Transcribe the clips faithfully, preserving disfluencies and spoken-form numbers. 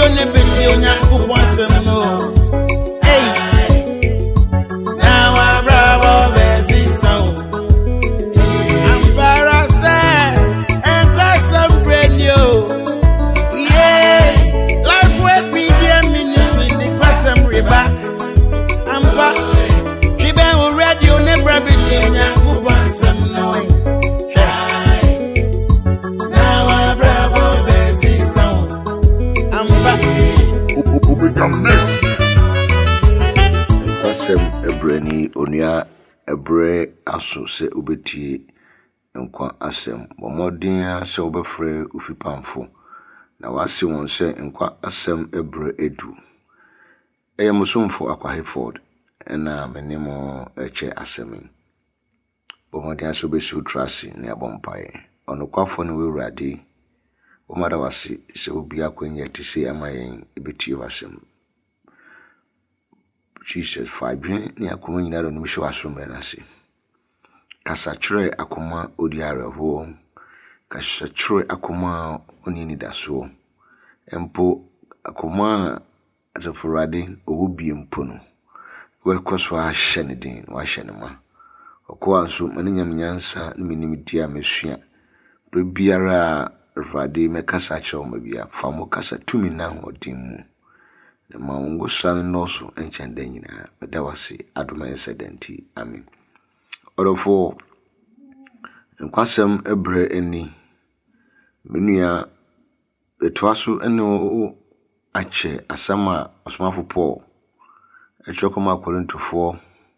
radio ne beti onya kupo asem no. Hey, now I bravo bezi sound. I'm parase and custom radio. Yeah, life with media ministry the custom river. I'm back. Kibe radio ne beti onya kupo asem no. Asem ebrani onia ebre aso se obeti nkwa asem bomodin se obefre ofipamfo na wase won se nkwa asem ebre edu eye musumfo akwa Hayford na menimo eche asem bomodin aso besu trasi ne abompaye onokwafo ne wewrade omada wase se obi akwanya tise amayen ebeti wasem Jesus five ni akoma nyina do no hwe asomre na se kasa chure akoma odi areho kasa chure akoma oni ni daso empo akoma atafurade obi empo no we koso a hye ne din wa hye ne ma okwa nso maninyam nyansa ne minim dia mesua bebiara rade me kasa chure ma bia famo kasa tumi na hodin mu the maungo san noso enchende nyina bedawase adoma incidenti amen orofo nkwasem ebre eni menua betwaso ene o ache asama osmafo Paul echokoma Korintofo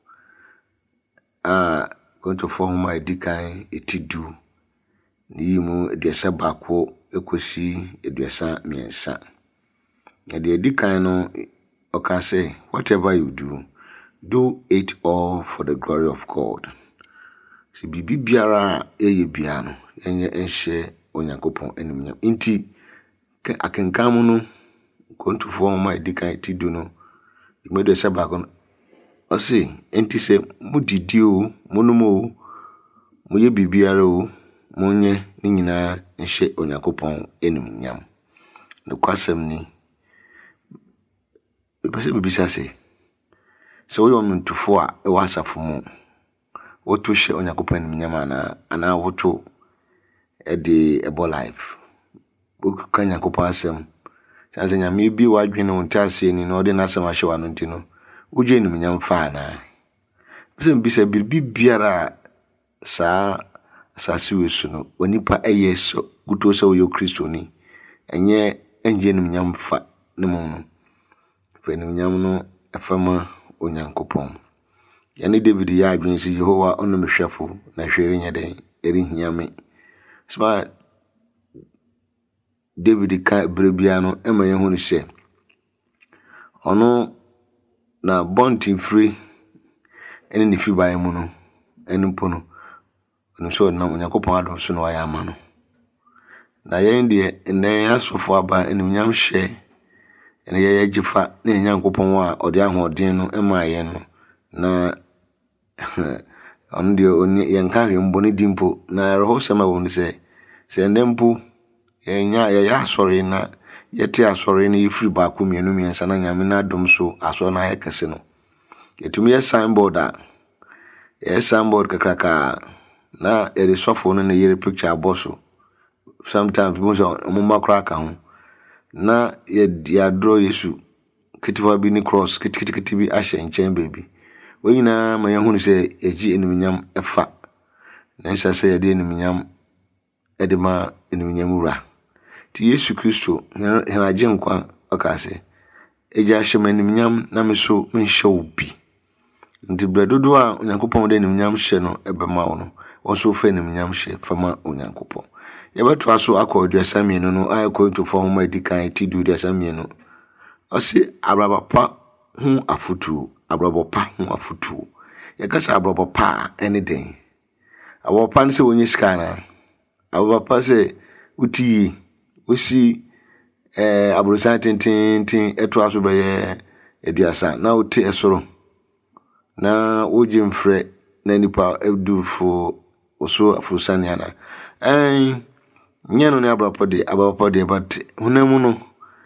ah Korintofo homa edikan etidu niyimu eduasa bako ekosi eduasa miensa. And the edikan no okay say whatever you do, do it all for the glory of God. Si bibi biara eye bia no enye enhye onyankopon enimnyam. Inti akenkamu no Korintofo ma edikan etidu no imedo sabako no ose enti se mudidi o monomo mo ye bibiara o monye ni nyina enhye onyankopon enimnyam. No kwasem ni bese bibisa se so we on ntufo a e wasafo mu woto hye onyakopan nyama na ana woto e de ebo life bu kanya kopa asem sanse nyame bi wadwene wontase ni no de nasem ahye wa no ntino uje ni nyam fa na bese bibisa bibi biara sa asase wesu no onipa eye so guto so yo Kristo ni enye enje ni nyam fa ne mu no fenu nyam no afama onyankopon yani David ya adwen si Jehovah ono mehwefo na hwere nya den eri hiame sma David ka brebia no ema yehu no hye ono na bontin free ene ne fi bae mu no ene mpo no no so na onyankopon adom so no wa ya ma no na yen de ene asofo aba ene nyam hye ene ye gifa na nyankopon wa ode ahodin no ema ye no na on de oni yenka hwembo ne dimpo na reho sema wo ni se se ndempo yenya ye ya asori na yete asori na yefiri ba ko mienu miensa na nyame na dom so aso na ye kese no yetumi ye signboard a ye signboard kakraka na e resofo no na ye picture aboso sometimes mo so mo makra ka ho na ye ya draw Yesu kitifa bi ni cross kitikiti bi ahye nchen baby wonyina ma yehunu se eji enumnyam efa na nsa se ye de enumnyam edema enumnyam wura ti Yesu Kristo hena jenkwa akase eja ahye enumnyam na meso menhye obi ndi bredodo a onyankopon de enumnyam hye no ebema wo no wonso fa enumnyam hye fama onyankopon yebeto aso akọdu asamienu no ay Korintofo homa edikan etidu de asamienu osi abrabapa hu afutu abrabapa hu afutu yekasa abrabapa anything awopa nse wonye skana abrabapa se uti osi eh abrosan tintin tin eto aso beye eduasa na uti esoro na woje mfre na nipa edufo oso afusaniana eh nyano ne abrapode abapode but hunamu no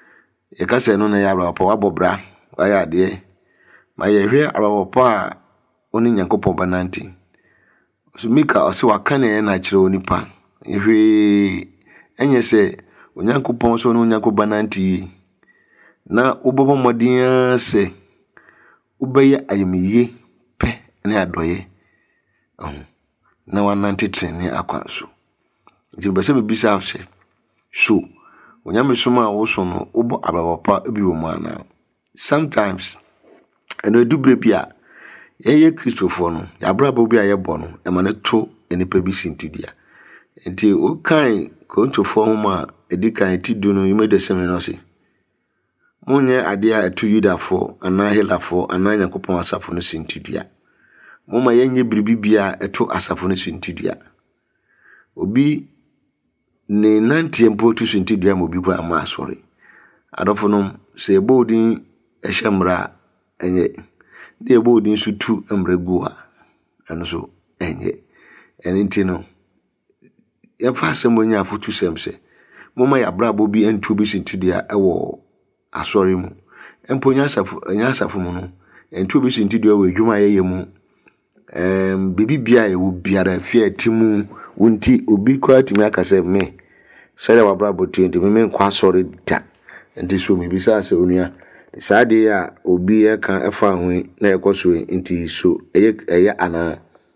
ye ka se no na ya abrabapa wa bobra wa ya de ma ye hwe abrabapa a oni Nyankopon bananti so mika o se waka na na kire onipa ye hwe enye se Onyankopon so no Nyankopon bananti na ubobo modin se ubeye ayemiye pe na adoye oh na wanante trene akwa so nti be se be bisa se so Onyame soma wo so no ubo abrabapa bi wo mu ana sometimes eno dubre bia ye Christopher no ya brabo bia ye bo no e ma ne to enipa bi sintudia nti o kan ko ntofo ho ma edikan ti du no yimede seme no se munye ade a etu Yudafo ana Helafo ana Nyankopon asafo no sintudia moma yenye biribibia etu asafo no sintudia obi ne nantie mpo tu sintudia mo bi kwa ama asore adofo no se ebodin ehemra enye de ebodin sutu emregu a eno so enye enenti no ya fa semonya afutu semse moma ya brabo bi entu bi sintudia ewo asori mu emponya asafo anya asafo mu no entu bi sintudia we dwuma yeye mu em bibibia e wo biara fie timu wonti obi kwa timi akase me sele wa brabo twenty me nkwa asori da enti so me bisa se onua saade ya obi e kan efa ho na ekoso enti so eye eye ana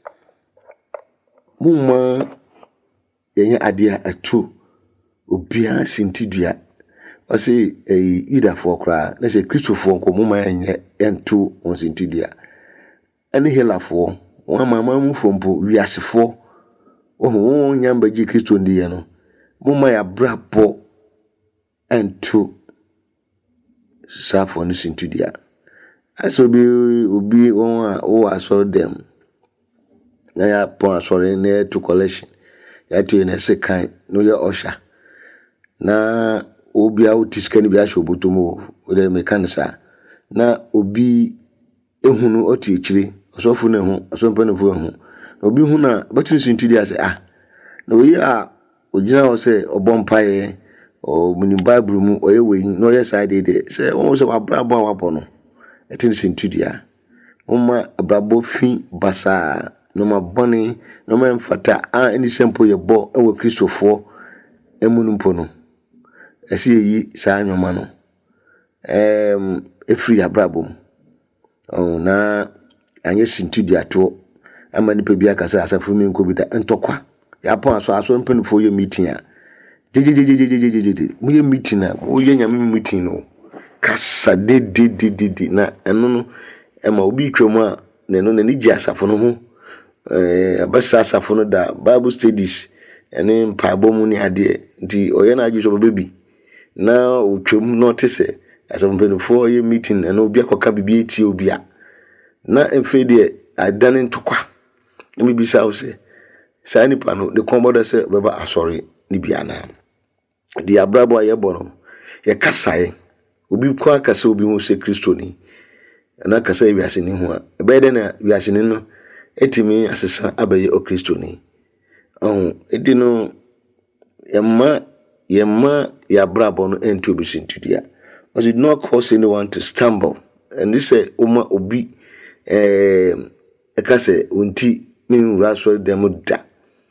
mumma yenye adia atu obia sintidua ose eh Yudafo kra na se Christopher nko mumma yenye entu on sintidua ene Helafo wa mama mu fompo wiasefo oho nyamba ji Kristo ndiye no mumma ya brapo entu safo ni sintidua aso bi obi won a o aso dem na ya pon asore na to collection ya to na sekan no ya osha na obi a utiskani bi asho botomo o de mekanisa na obi ehunu oti ekire osofu na hu osompa na fu hu obi hu na batin sintudi se ah na oyi a ogina o se obompaye o muni bible mu oye we no ye side de se won se wabrabo wabo no etin sintudi a umma abrabo fi basa no ma boni no ma mfata a eni sempo ye bo ewo Christopher emunumpo no esi yi sa anwoma no em efri abrabo oh na anye sintudi ato ama nipa bi akasa asafu mi nko bi da entokwa ya pon aso aso mpanifo ye meeting a jejejejejejejeje mu ye meeting na o ye nyame meeting no kasa de de de de na eno no ema obi twam a ne no ne ji asafo no ho eh abasa asafo no da Bible studies ene mpabo mu ni ade nti oye na ajuso baby na otwam notice asafo mpanifo ye meeting eno obi akoka bibi eti obi a na emfede adane ntokwa emi bisa ose sani pano de komboda se beba asori ni biana di abrabo ayebo no ye kasae obi kwa kasa obi hu se Kristo ni na kasa wiase ni hu a ebede na wiase ni no etimi asesa abaye o Kristo ni oh edi no yemma yemma ya brabo no ento obi sintudia was it not cause anyone to stumble and this say uma obi eh ekase unti min raso dem da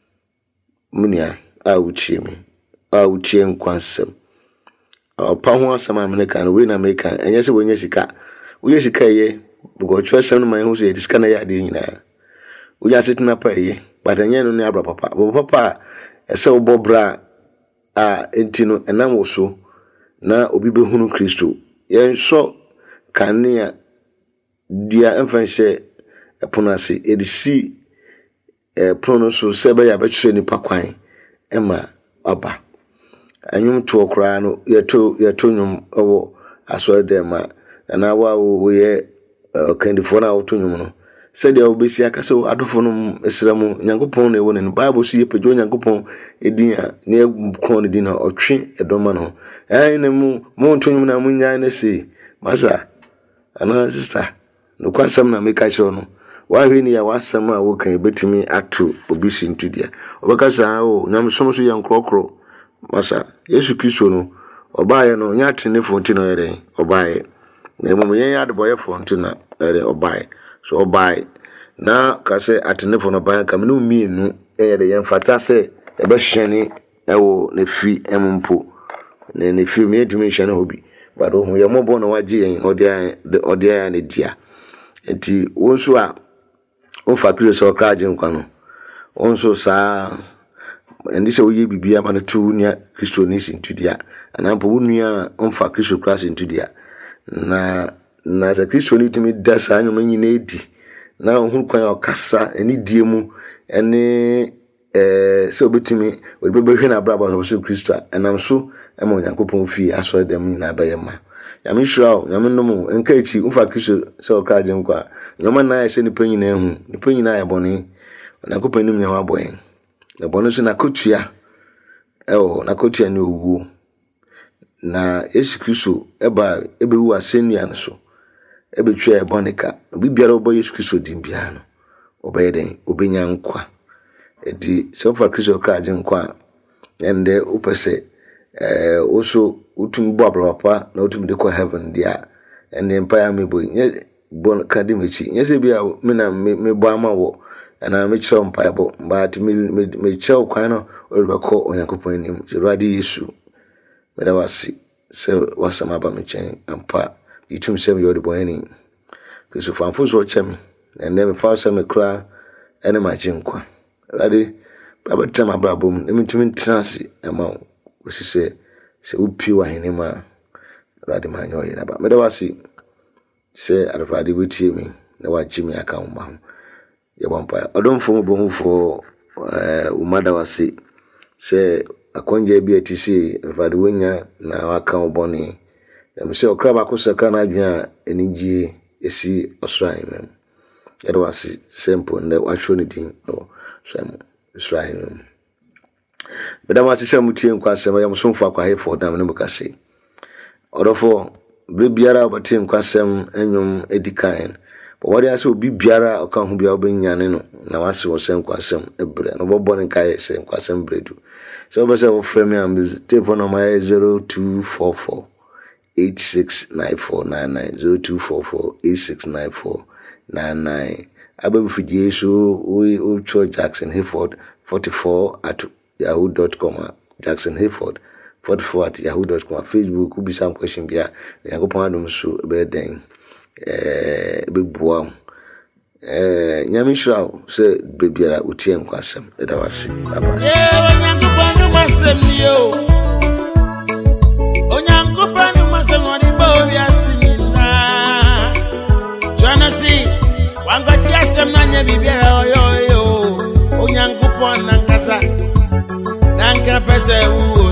munia a uchi mi a uchi nkwansem pa ho asam America no we na America enye se wonye sika wo sika ye bugo chwesem no man hu se sika na ya de nyina wo ya setuna pa ye badenye no ne abra papa bo papa ese wo bobra a entino enam wo so na obi behunu Kristo ye so kania dia emfanhye eponase edisi eh pronoso sebe ya betwe ni pakwan ema aba anyum to okra no yeto yeto nyum owo aso dema na wa wo ye okandifo na wo to nyum no sede obesi aka so adofo no esramu Nyankopon na ewo ne Bible so ye pejo Nyankopon edin a ne kon edin na otwe edoma no eh ne mu mo to nyum na munya na se masa ana sister no kwasam na meka sho no wa hwe ni ya wasam a wo kan betimi atu obi sintudia obakasa o nyam somso ya nkrokro masa Yesu Kristo no obaye no nya tenefo ntino yere obaye na mum yen ya de boye fo ntino yere obaye so obaye na ka se atenefo no baye kam no mienu yere yen fata se e be hyene ewo ne fi empo ne ne fi me edumi hyene hobi but o ye mobo no waje yen ode ode ya ne dia enti wonso a o fa kire so kraje nkwa no wonso sa endi se oye bibia ma tu nia Kristo ni sintu dia anampo wonua on fa Kristo class into dia na na za Kristo ni timi da sa anyo nyina edi na hu kwan okasa eni die mu ene eh se obetimi odebehwe na braba so Kristo enam so e ma Onyankopon fi aso dem nyina bayema ya mi shraw ya mi no enka echi umfa Kristo se okraje nkwa nyoma na ya se ni panyina ehu ni panyina ya boni Onyankopon nim nyawa boyen na bonu so na kotua ewo na kotua ni owu na Yesu Kristo eba ebewu asenia nso ebetwa ebonika bibiara obo Yesu Kristo din bia no obeyeden obenya nkwa edi so for Kristo kraje nkwa ende upese eh oso utum bo abrapa na utum de ko heaven dia ende empire mebo nye bon kadimechi nye se bia me na me bo amawo na me chiro empire bo but me me chiro kwan no oribako Onyankopon nim Jeradi Yesu Bada wasi se wasama ba mechen ampa yitum sem yodi boyeni kesu fanfo so chem and then fa se me kra ene ma jinkwa radi baba tema brabom emi tumi transi ema osi se se upi wa hinema radi ma nyo yina ba bada wasi se arfadi wetie mi na wa jimi aka umba ye bompa odomfo mo bomfo eh umada wasi se akonje bi atisi rfadi wonya na waka oboni dem se okra ba ko saka na adwan enije esi osrai mem yado wasi simple nde wacho ni din o so osrai mem beda ma se mutie nkwa se ya musomfo akwa hefo dam ne bukase odofo bibiara obati nkwa sem enwum edikain but what ya so bibiara oka hu bia obanyane no na wase wo sem nkwa sem ebre no bobo ne kai sem nkwa sem bredu so be say wo frame am telephone number zero two four four eight six nine four nine nine zero two four four eight six nine four nine nine ababu fidie so we o Jackson Hayford forty-four at yahoo dot com Jackson Hayford forty-four at yahoo dot com Facebook ubi some question bia Yakopon adom so be den eh be boa eh nyame shira se bebiara utie nkwasem eda wase baba yeah Onyankopon masem ni o Onyankopon masem oni ba obi asinyina Jonasi wangati asem na nya bibiara oyo yo Onyankopon nankasa nanka pese wu